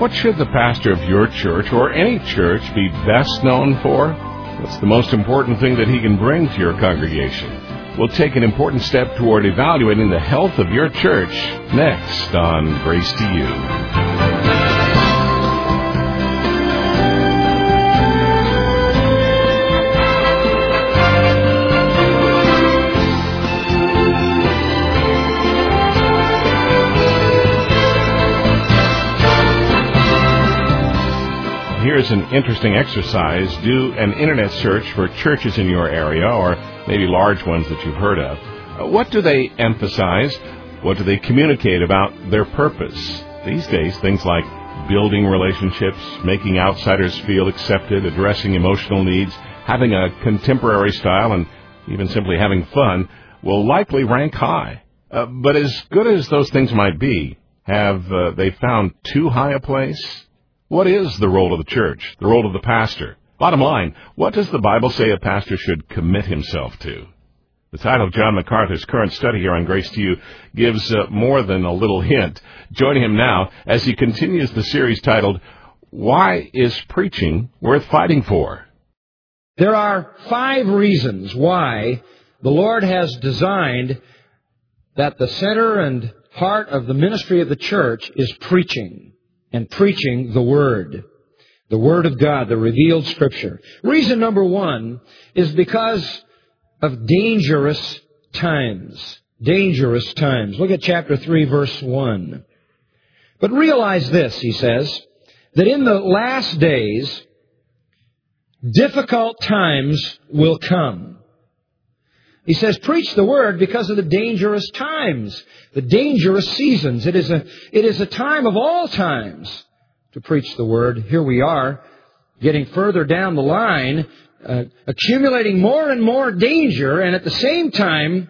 What should the pastor of your church or any church be best known for? What's the most important thing that he can bring to your congregation? We'll take an important step toward evaluating the health of your church next on Grace to You. Here's an interesting exercise. Do an internet search for churches in your area, or maybe large ones that you've heard of. What do they emphasize? What do they communicate about their purpose? These days, things like building relationships, making outsiders feel accepted, addressing emotional needs, having a contemporary style, and even simply having fun will likely rank high. But as good as those things might be, have they found too high a place? What is the role of the church, the role of the pastor? Bottom line, what does the Bible say a pastor should commit himself to? The title of John MacArthur's current study here on Grace to You gives more than a little hint. Join him now as he continues the series titled, Why is Preaching Worth Fighting For? There are 5 reasons why the Lord has designed that the center and heart of the ministry of the church is preaching. And preaching the Word of God, the revealed Scripture. Reason number 1 is because of dangerous times. Dangerous times. Look at chapter 3, verse 1. But realize this, he says, that in the last days, difficult times will come. He says, preach the Word because of the dangerous times, the dangerous seasons. It is a time of all times to preach the Word. Here we are, getting further down the line, accumulating more and more danger, and at the same time,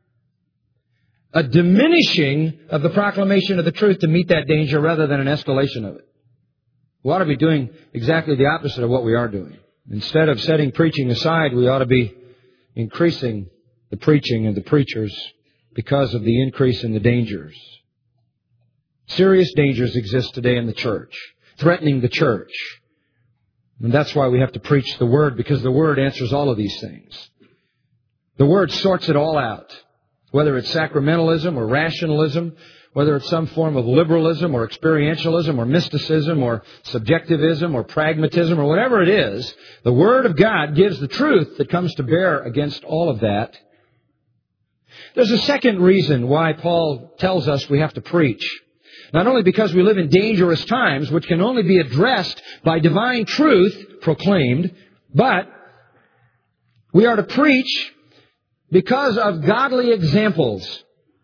a diminishing of the proclamation of the truth to meet that danger rather than an escalation of it. We ought to be doing exactly the opposite of what we are doing. Instead of setting preaching aside, we ought to be increasing the preaching and the preachers because of the increase in the dangers. Serious dangers exist today in the church, threatening the church. And that's why we have to preach the Word, because the Word answers all of these things. The Word sorts it all out, whether it's sacramentalism or rationalism, whether it's some form of liberalism or experientialism or mysticism or subjectivism or pragmatism or whatever it is. The Word of God gives the truth that comes to bear against all of that. There's a second reason why Paul tells us we have to preach. Not only because we live in dangerous times, which can only be addressed by divine truth proclaimed, but we are to preach because of godly examples.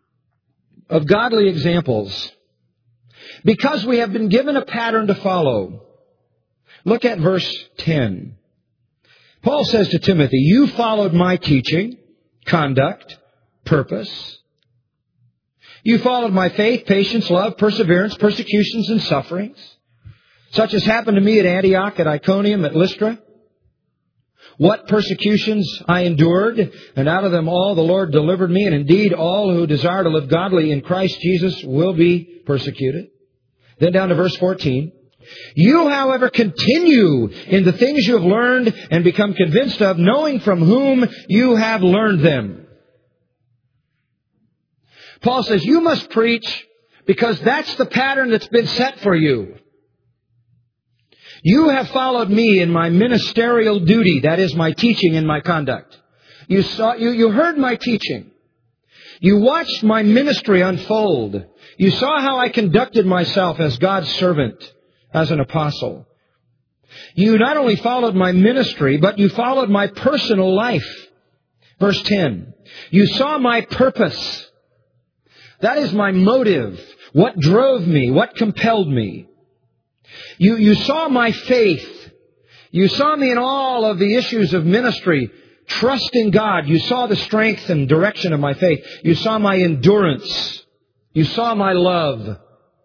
Of godly examples. Because we have been given a pattern to follow. Look at verse 10. Paul says to Timothy, you followed my teaching, conduct, purpose. You followed my faith, patience, love, perseverance, persecutions, and sufferings, such as happened to me at Antioch, at Iconium, at Lystra. What persecutions I endured, and out of them all the Lord delivered me, and indeed all who desire to live godly in Christ Jesus will be persecuted. Then down to verse 14. You, however, continue in the things you have learned and become convinced of, knowing from whom you have learned them. Paul says, you must preach because that's the pattern that's been set for you. You have followed me in my ministerial duty, that is my teaching and my conduct. You heard my teaching. You watched my ministry unfold. You saw how I conducted myself as God's servant, as an apostle. You not only followed my ministry, but you followed my personal life. Verse 10. You saw my purpose. That is my motive. What drove me? What compelled me? You saw my faith. You saw me in all of the issues of ministry, trusting God. You saw the strength and direction of my faith. You saw my endurance. You saw my love.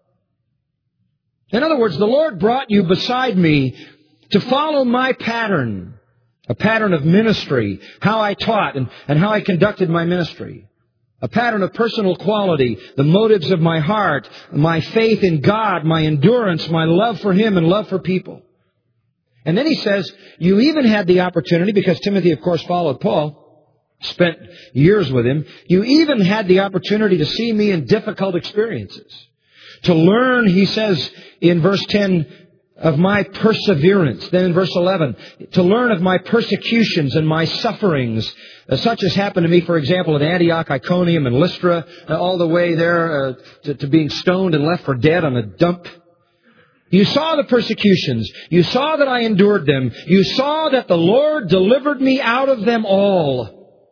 In other words, the Lord brought you beside me to follow my pattern, a pattern of ministry, how I taught and how I conducted my ministry. A pattern of personal quality, the motives of my heart, my faith in God, my endurance, my love for Him and love for people. And then he says, you even had the opportunity, because Timothy, of course, followed Paul, spent years with him, you even had the opportunity to see me in difficult experiences. To learn, he says in verse 10, of my perseverance. Then in verse 11, to learn of my persecutions and my sufferings, such as happened to me, for example, at Antioch, Iconium, and Lystra, all the way there to being stoned and left for dead on a dump. You saw the persecutions. You saw that I endured them. You saw that the Lord delivered me out of them all.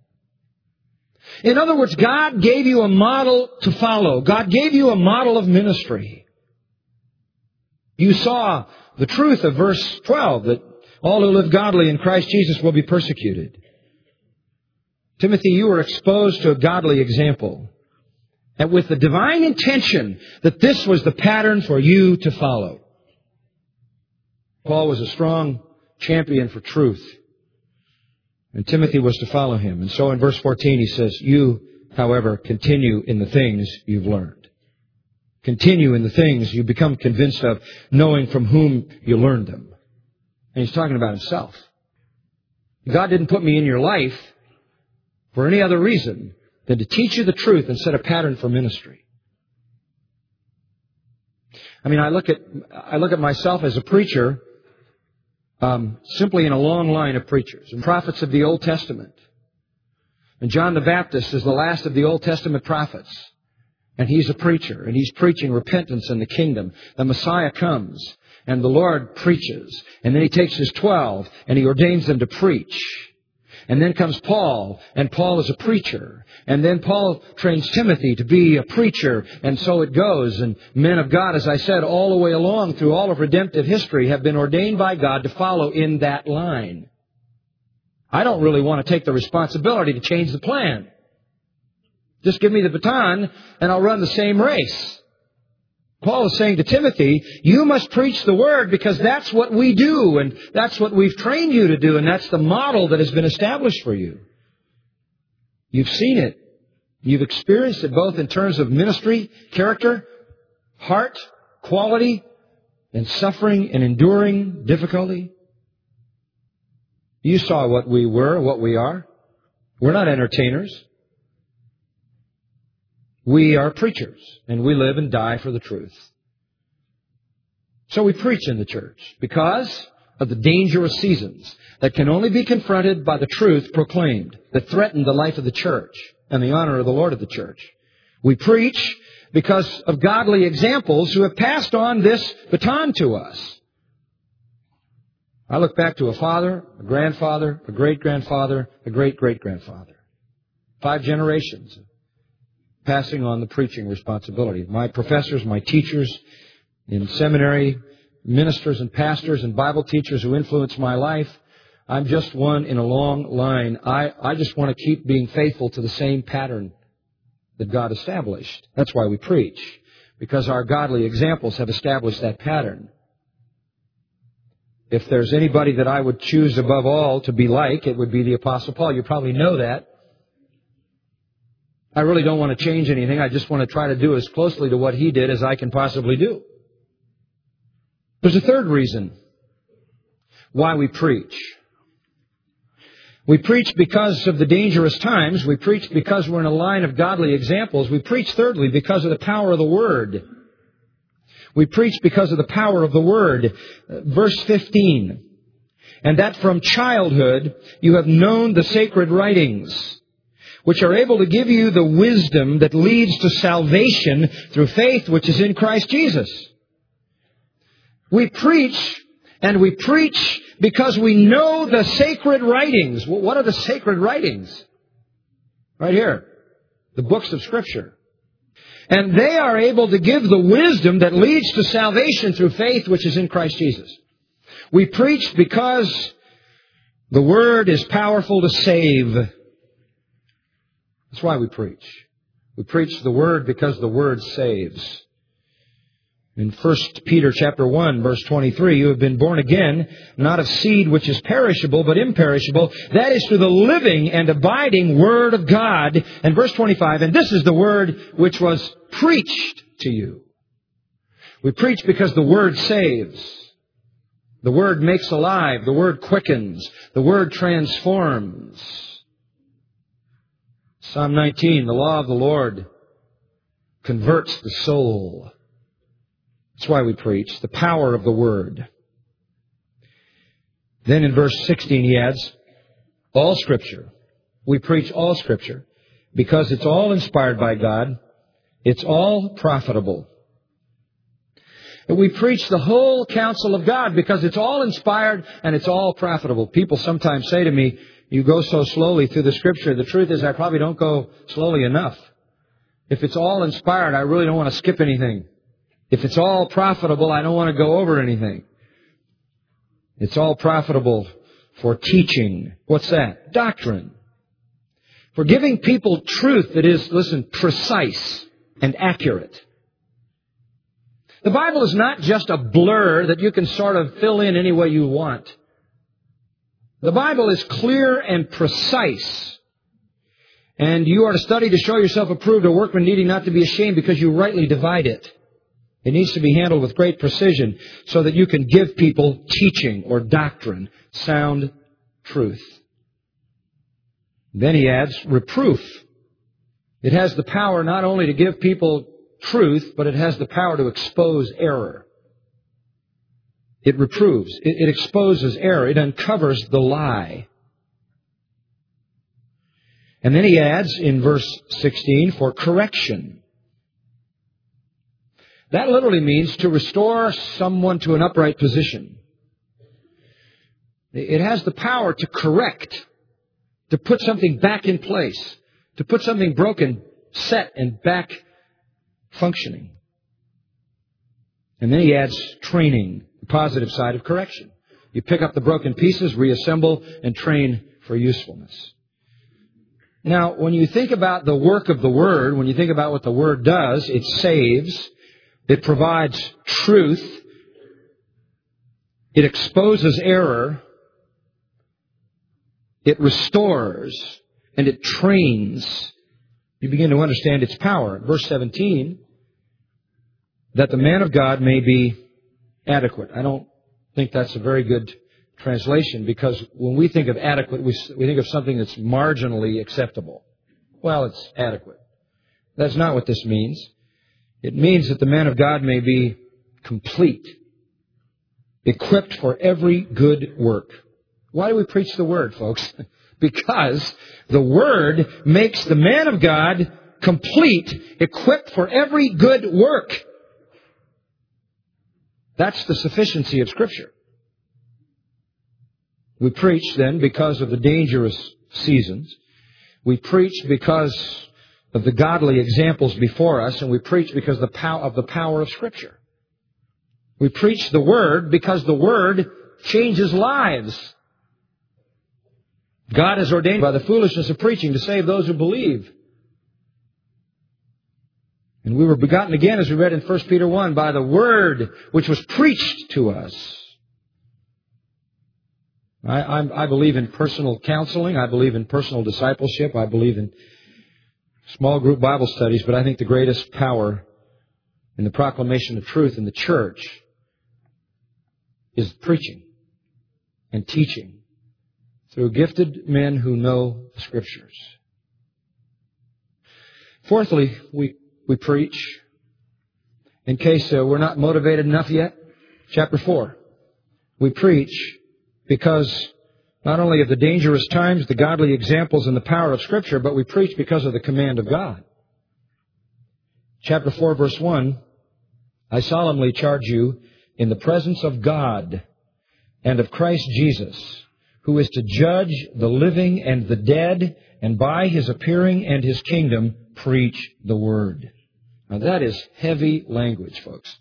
In other words, God gave you a model to follow. God gave you a model of ministry. You saw the truth of verse 12, that all who live godly in Christ Jesus will be persecuted. Timothy, you were exposed to a godly example, and with the divine intention that this was the pattern for you to follow. Paul was a strong champion for truth, and Timothy was to follow him. And so in verse 14 he says, you, however, continue in the things you've learned. Continue in the things you become convinced of, knowing from whom you learned them. And he's talking about himself. God didn't put me in your life for any other reason than to teach you the truth and set a pattern for ministry. I mean, I look at myself as a preacher, simply in a long line of preachers and prophets of the Old Testament. And John the Baptist is the last of the Old Testament prophets. And he's a preacher, and he's preaching repentance in the kingdom. The Messiah comes, and the Lord preaches. And then he takes his 12, and he ordains them to preach. And then comes Paul, and Paul is a preacher. And then Paul trains Timothy to be a preacher, and so it goes. And men of God, as I said, all the way along through all of redemptive history have been ordained by God to follow in that line. I don't really want to take the responsibility to change the plan. Just give me the baton and I'll run the same race. Paul is saying to Timothy, you must preach the Word because that's what we do and that's what we've trained you to do and that's the model that has been established for you. You've seen it. You've experienced it both in terms of ministry, character, heart, quality, and suffering and enduring difficulty. You saw what we were, what we are. We're not entertainers. We are preachers, and we live and die for the truth. So we preach in the church because of the dangerous seasons that can only be confronted by the truth proclaimed that threaten the life of the church and the honor of the Lord of the church. We preach because of godly examples who have passed on this baton to us. I look back to a father, a grandfather, a great-grandfather, a great-great-grandfather. 5 generations passing on the preaching responsibility. My professors, my teachers in seminary, ministers and pastors and Bible teachers who influenced my life, I'm just one in a long line. I just want to keep being faithful to the same pattern that God established. That's why we preach, because our godly examples have established that pattern. If there's anybody that I would choose above all to be like, it would be the Apostle Paul. You probably know that. I really don't want to change anything. I just want to try to do as closely to what he did as I can possibly do. There's a third reason why we preach. We preach because of the dangerous times. We preach because we're in a line of godly examples. We preach, thirdly, because of the power of the Word. We preach because of the power of the Word. Verse 15. And that from childhood you have known the sacred writings, which are able to give you the wisdom that leads to salvation through faith which is in Christ Jesus. We preach, and we preach because we know the sacred writings. What are the sacred writings? Right here. The books of Scripture. And they are able to give the wisdom that leads to salvation through faith which is in Christ Jesus. We preach because the Word is powerful to save. That's why we preach. We preach the Word because the Word saves. In 1 Peter chapter 1, verse 23, you have been born again, not of seed which is perishable, but imperishable. That is through the living and abiding Word of God. And verse 25, and this is the Word which was preached to you. We preach because the Word saves. The Word makes alive. The Word quickens. The Word transforms. Psalm 19, the law of the Lord converts the soul. That's why we preach, the power of the Word. Then in verse 16 he adds, all Scripture. We preach all Scripture because it's all inspired by God. It's all profitable. And we preach the whole counsel of God because it's all inspired and it's all profitable. People sometimes say to me, you go so slowly through the Scripture. The truth is I probably don't go slowly enough. If it's all inspired, I really don't want to skip anything. If it's all profitable, I don't want to go over anything. It's all profitable for teaching. What's that? Doctrine. For giving people truth that is, listen, precise and accurate. The Bible is not just a blur that you can sort of fill in any way you want. The Bible is clear and precise. And you are to study to show yourself approved, a workman needing not to be ashamed because you rightly divide it. It needs to be handled with great precision so that you can give people teaching or doctrine, sound truth. Then he adds reproof. It has the power not only to give people truth, but it has the power to expose error. It reproves. It exposes error. It uncovers the lie. And then he adds in verse 16, for correction. That literally means to restore someone to an upright position. It has the power to correct, to put something back in place, to put something broken, set, and back functioning. And then he adds training, the positive side of correction. You pick up the broken pieces, reassemble, and train for usefulness. Now, when you think about the work of the Word, when you think about what the Word does, it saves. It provides truth. It exposes error. It restores. And it trains. You begin to understand its power. Verse 17, that the man of God may be adequate. I don't think that's a very good translation because when we think of adequate, we think of something that's marginally acceptable. Well, it's adequate. That's not what this means. It means that the man of God may be complete, equipped for every good work. Why do we preach the Word, folks? Because the Word makes the man of God complete, equipped for every good work. That's the sufficiency of Scripture. We preach then because of the dangerous seasons. We preach because of the godly examples before us, and we preach because of the power of Scripture. We preach the Word because the Word changes lives. God has ordained by the foolishness of preaching to save those who believe. And we were begotten again, as we read in 1 Peter 1, by the Word which was preached to us. I believe in personal counseling. I believe in personal discipleship. I believe in small group Bible studies. But I think the greatest power in the proclamation of truth in the church is preaching and teaching through gifted men who know the Scriptures. Fourthly, we preach in case we're not motivated enough yet. Chapter 4. We preach because not only of the dangerous times, the godly examples, and the power of Scripture, but we preach because of the command of God. Chapter 4, verse 1, I solemnly charge you in the presence of God and of Christ Jesus, who is to judge the living and the dead, and by His appearing and His kingdom, preach the Word. Now that is heavy language, folks.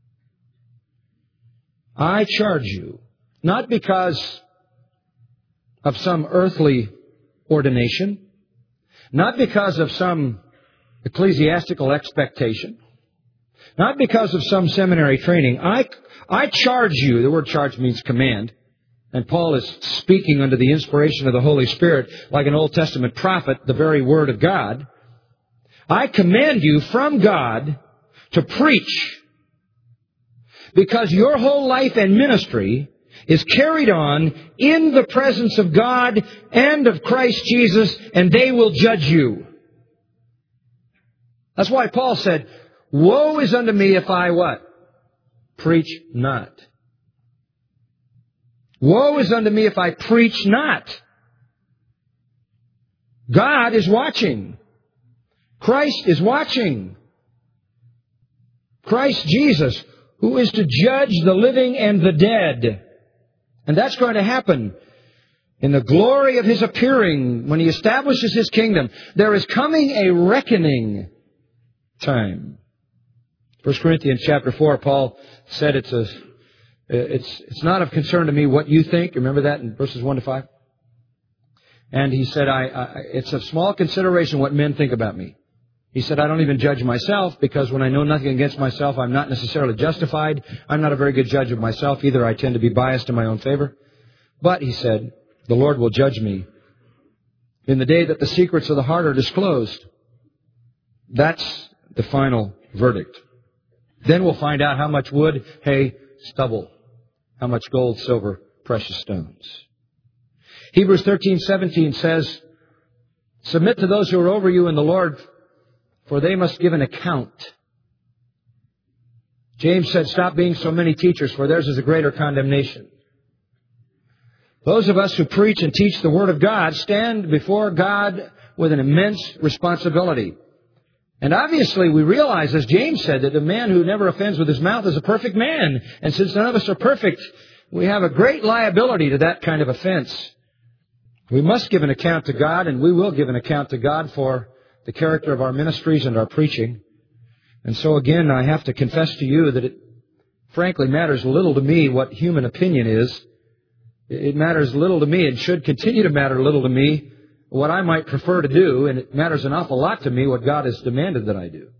I charge you, not because of some earthly ordination, not because of some ecclesiastical expectation, Not because of some seminary training. I charge you, the word charge means command, and Paul is speaking under the inspiration of the Holy Spirit like an Old Testament prophet, the very Word of God. I command you from God to preach, because your whole life and ministry is carried on in the presence of God and of Christ Jesus, and they will judge you. That's why Paul said, woe is unto me if I what? Preach not. Woe is unto me if I preach not. God is watching. Christ is watching. Christ Jesus, who is to judge the living and the dead. And that's going to happen in the glory of His appearing when He establishes His kingdom. There is coming a reckoning time. 1 Corinthians chapter 4, Paul said it's not of concern to me what you think. Remember that in verses 1 to 5? And he said, it's of small consideration what men think about me. He said, I don't even judge myself, because when I know nothing against myself, I'm not necessarily justified. I'm not a very good judge of myself either. I tend to be biased in my own favor. But, he said, the Lord will judge me in the day that the secrets of the heart are disclosed. That's the final verdict. Then we'll find out how much wood, hay, stubble, how much gold, silver, precious stones. Hebrews 13:17 says, submit to those who are over you in the Lord, for they must give an account. James said, stop being so many teachers, for theirs is a greater condemnation. Those of us who preach and teach the Word of God stand before God with an immense responsibility. And obviously we realize, as James said, that a man who never offends with his mouth is a perfect man. And since none of us are perfect, we have a great liability to that kind of offense. We must give an account to God, and we will give an account to God for the character of our ministries and our preaching. And so again, I have to confess to you that it frankly matters little to me what human opinion is. It matters little to me, and should continue to matter little to me, what I might prefer to do, and it matters an awful lot to me what God has demanded that I do.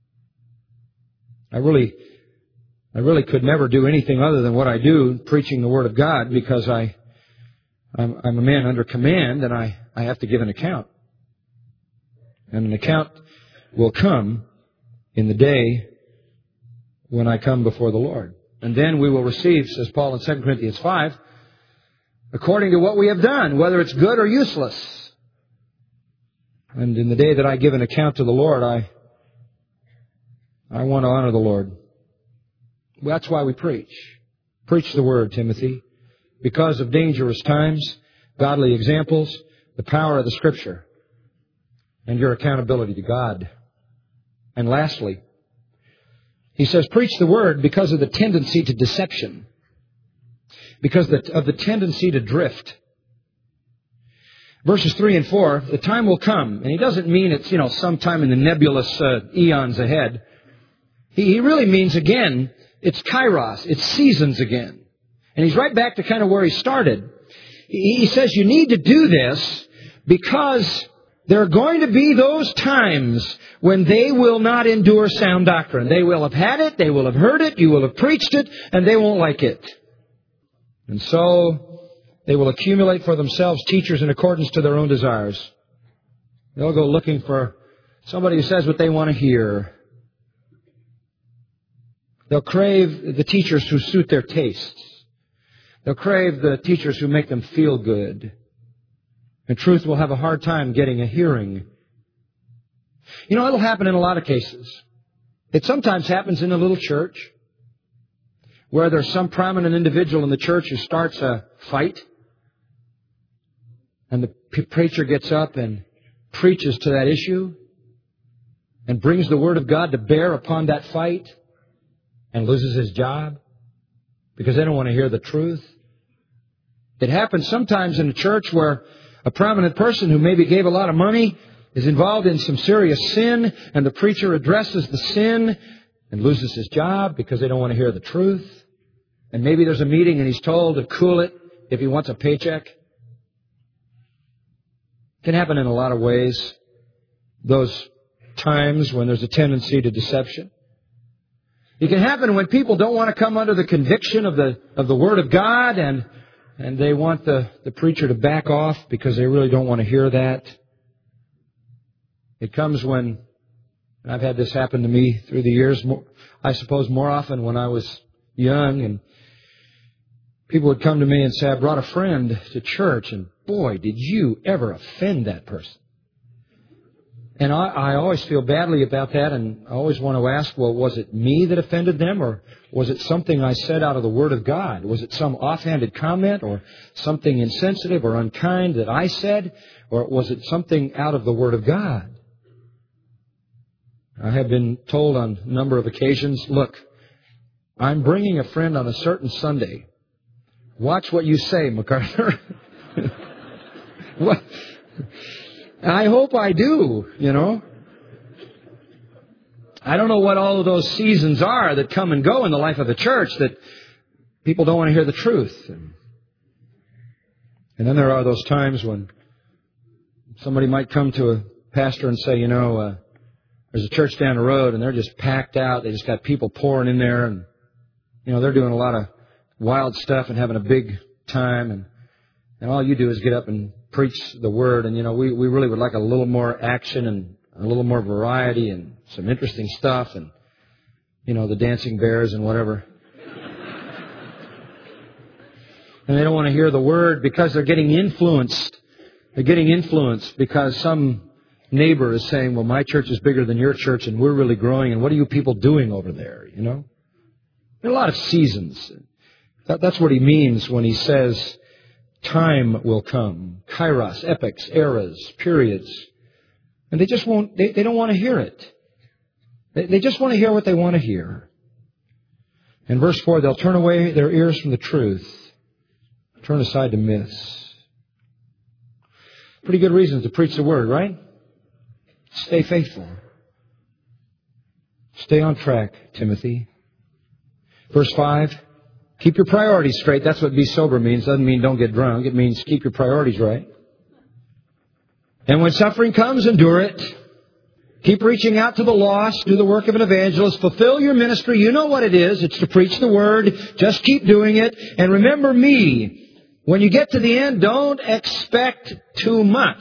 I really could never do anything other than what I do, preaching the Word of God, because I'm a man under command, and I have to give an account. And an account will come in the day when I come before the Lord. And then we will receive, says Paul in 2 Corinthians 5, according to what we have done, whether it's good or useless. And in the day that I give an account to the Lord, I want to honor the Lord. That's why we preach. Preach the Word, Timothy, because of dangerous times, godly examples, the power of the Scripture, and your accountability to God. And lastly, he says, preach the Word because of the tendency to deception, because of the tendency to drift. Verses 3 and 4, the time will come, and he doesn't mean it's, sometime in the nebulous eons ahead. He really means, again, it's kairos, it's seasons again. And he's right back to kind of where he started. He says you need to do this because there are going to be those times when they will not endure sound doctrine. They will have had it, they will have heard it, you will have preached it, and they won't like it. And so they will accumulate for themselves teachers in accordance to their own desires. They'll go looking for somebody who says what they want to hear. They'll crave the teachers who suit their tastes. They'll crave the teachers who make them feel good. And truth will have a hard time getting a hearing. It'll happen in a lot of cases. It sometimes happens in a little church where there's some prominent individual in the church who starts a fight. And the preacher gets up and preaches to that issue and brings the Word of God to bear upon that fight and loses his job because they don't want to hear the truth. It happens sometimes in a church where a prominent person who maybe gave a lot of money is involved in some serious sin, and the preacher addresses the sin and loses his job because they don't want to hear the truth. And maybe there's a meeting and he's told to cool it if he wants a paycheck. It can happen in a lot of ways, those times when there's a tendency to deception. It can happen when people don't want to come under the conviction of the Word of God, and they want the preacher to back off because they really don't want to hear that. It comes when, and I've had this happen to me through the years, I suppose more often when I was young, and people would come to me and say, I brought a friend to church, and boy, did you ever offend that person. And I always feel badly about that, and I always want to ask, well, was it me that offended them, or was it something I said out of the Word of God? Was it some offhanded comment, or something insensitive or unkind that I said, or was it something out of the Word of God? I have been told on a number of occasions, look, I'm bringing a friend on a certain Sunday. Watch what you say, MacArthur. What? I hope I do, you know. I don't know what all of those seasons are that come and go in the life of the church that people don't want to hear the truth. And then there are those times when somebody might come to a pastor and say, there's a church down the road and they're just packed out. They just got people pouring in there, and, they're doing a lot of wild stuff and having a big time, and all you do is get up and preach the Word, and we really would like a little more action and a little more variety and some interesting stuff, and the dancing bears and whatever. And they don't want to hear the Word because they're getting influenced. They're getting influenced because some neighbor is saying, well, my church is bigger than your church and we're really growing, and what are you people doing over there, There are a lot of seasons. That's what he means when he says, time will come. Kairos, epochs, eras, periods. And they just won't, they don't want to hear it. They just want to hear what they want to hear. In verse 4, they'll turn away their ears from the truth, turn aside to myths. Pretty good reasons to preach the Word, right? Stay faithful. Stay on track, Timothy. Verse 5, keep your priorities straight. That's what be sober means. Doesn't mean don't get drunk. It means keep your priorities right. And when suffering comes, endure it. Keep reaching out to the lost. Do the work of an evangelist. Fulfill your ministry. You know what it is. It's to preach the Word. Just keep doing it. And remember me. When you get to the end, don't expect too much.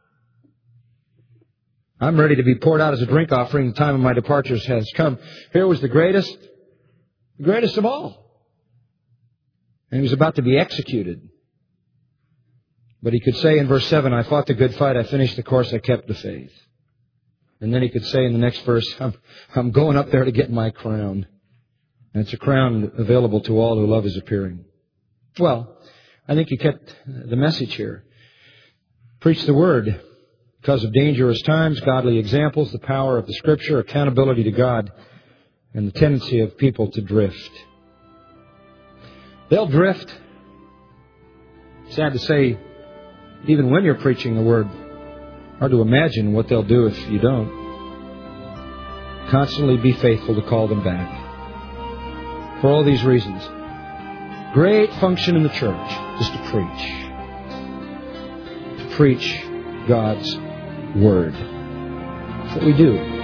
I'm ready to be poured out as a drink offering. The time of my departures has come. Here was the greatest of all. And he was about to be executed. But he could say in verse 7, I fought the good fight, I finished the course, I kept the faith. And then he could say in the next verse, I'm going up there to get my crown. And it's a crown available to all who love His appearing. Well, I think you kept the message here. Preach the Word because of dangerous times, godly examples, the power of the Scripture, accountability to God, and the tendency of people to drift. They'll drift. Sad to say, even when you're preaching the Word, hard to imagine what they'll do if you don't. Constantly be faithful to call them back. For all these reasons, great function in the church is to preach. To preach God's Word. That's what we do.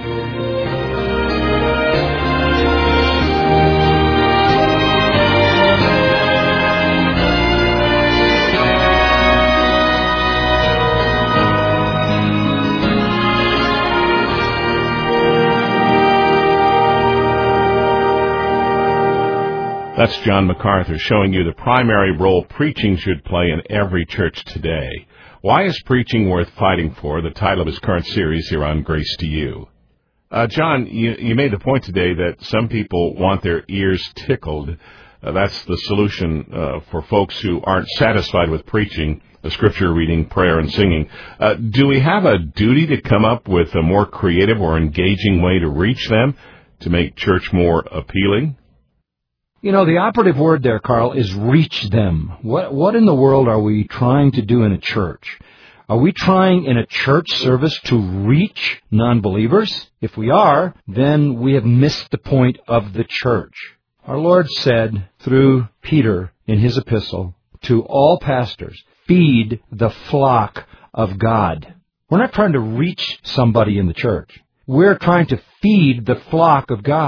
That's John MacArthur showing you the primary role preaching should play in every church today. Why is preaching worth fighting for? The title of his current series here on Grace to You. John, you made the point today that some people want their ears tickled. That's the solution for folks who aren't satisfied with preaching, the scripture reading, prayer, and singing. Do we have a duty to come up with a more creative or engaging way to reach them, to make church more appealing? The operative word there, Carl, is reach them. What in the world are we trying to do in a church? Are we trying in a church service to reach non-believers? If we are, then we have missed the point of the church. Our Lord said through Peter in his epistle to all pastors, feed the flock of God. We're not trying to reach somebody in the church. We're trying to feed the flock of God.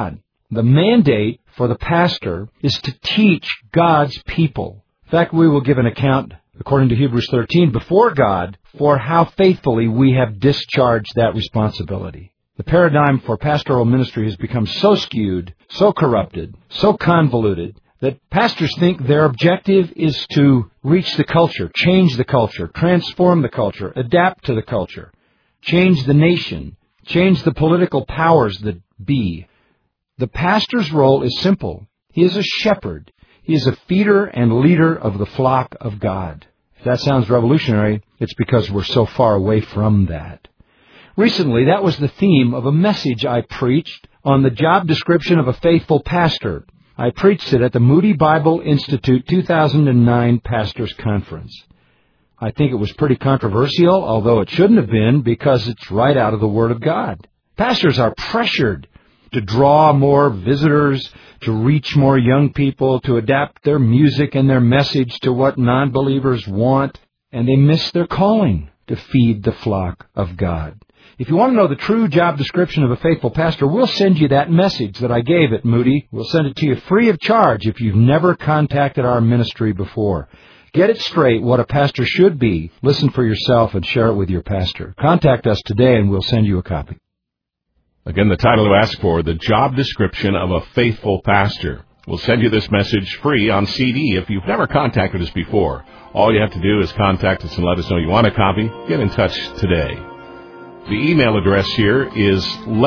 The mandate for the pastor is to teach God's people. In fact, we will give an account, according to Hebrews 13, before God for how faithfully we have discharged that responsibility. The paradigm for pastoral ministry has become so skewed, so corrupted, so convoluted, that pastors think their objective is to reach the culture, change the culture, transform the culture, adapt to the culture, change the nation, change the political powers that be. The pastor's role is simple. He is a shepherd. He is a feeder and leader of the flock of God. If that sounds revolutionary, it's because we're so far away from that. Recently, that was the theme of a message I preached on the job description of a faithful pastor. I preached it at the Moody Bible Institute 2009 Pastors Conference. I think it was pretty controversial, although it shouldn't have been, because it's right out of the Word of God. Pastors are pressured to draw more visitors, to reach more young people, to adapt their music and their message to what non-believers want, and they miss their calling to feed the flock of God. If you want to know the true job description of a faithful pastor, we'll send you that message that I gave at Moody. We'll send it to you free of charge if you've never contacted our ministry before. Get it straight what a pastor should be. Listen for yourself and share it with your pastor. Contact us today and we'll send you a copy. Again, the title to ask for, The Job Description of a Faithful Pastor. We'll send you this message free on CD if you've never contacted us before. All you have to do is contact us and let us know you want a copy. Get in touch today. The email address here is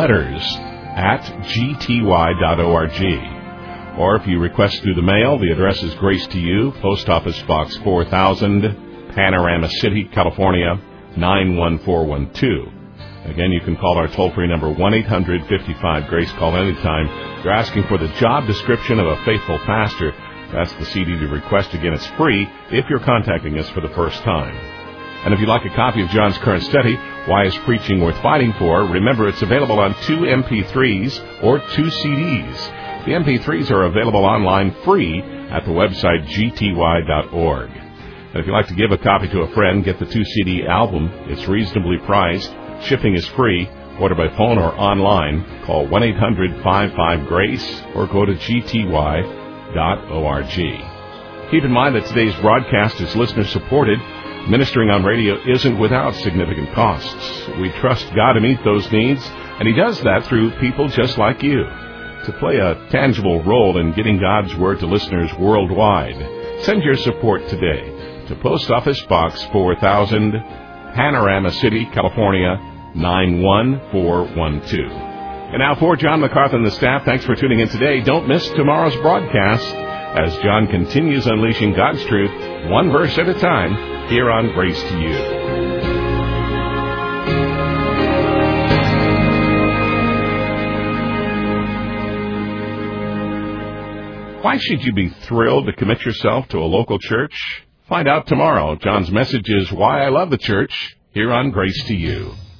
letters@gty.org. Or if you request through the mail, the address is Grace to You, Post Office Box 4000, Panorama City, California, 91412. Again, you can call our toll-free number 1-800-55-GRACE. Call anytime. You're asking for the job description of a faithful pastor. That's the CD to request. Again, it's free if you're contacting us for the first time. And if you'd like a copy of John's current study, Why is Preaching Worth Fighting For? Remember, it's available on 2 MP3s or 2 CDs. The MP3s are available online free at the website gty.org. And if you'd like to give a copy to a friend, get the 2-CD album. It's reasonably priced. Shipping is free. Order by phone or online. Call 1-800-55-GRACE or go to gty.org. Keep in mind that today's broadcast is listener-supported. Ministering on radio isn't without significant costs. We trust God to meet those needs, and He does that through people just like you. To play a tangible role in getting God's Word to listeners worldwide, send your support today to Post Office Box 4000, Panorama City, California, 91412. And now for John MacArthur and the staff, thanks for tuning in today. Don't miss tomorrow's broadcast as John continues unleashing God's truth, one verse at a time, here on Grace to You. Why should you be thrilled to commit yourself to a local church? Find out tomorrow. John's message is Why I Love the Church, here on Grace to You.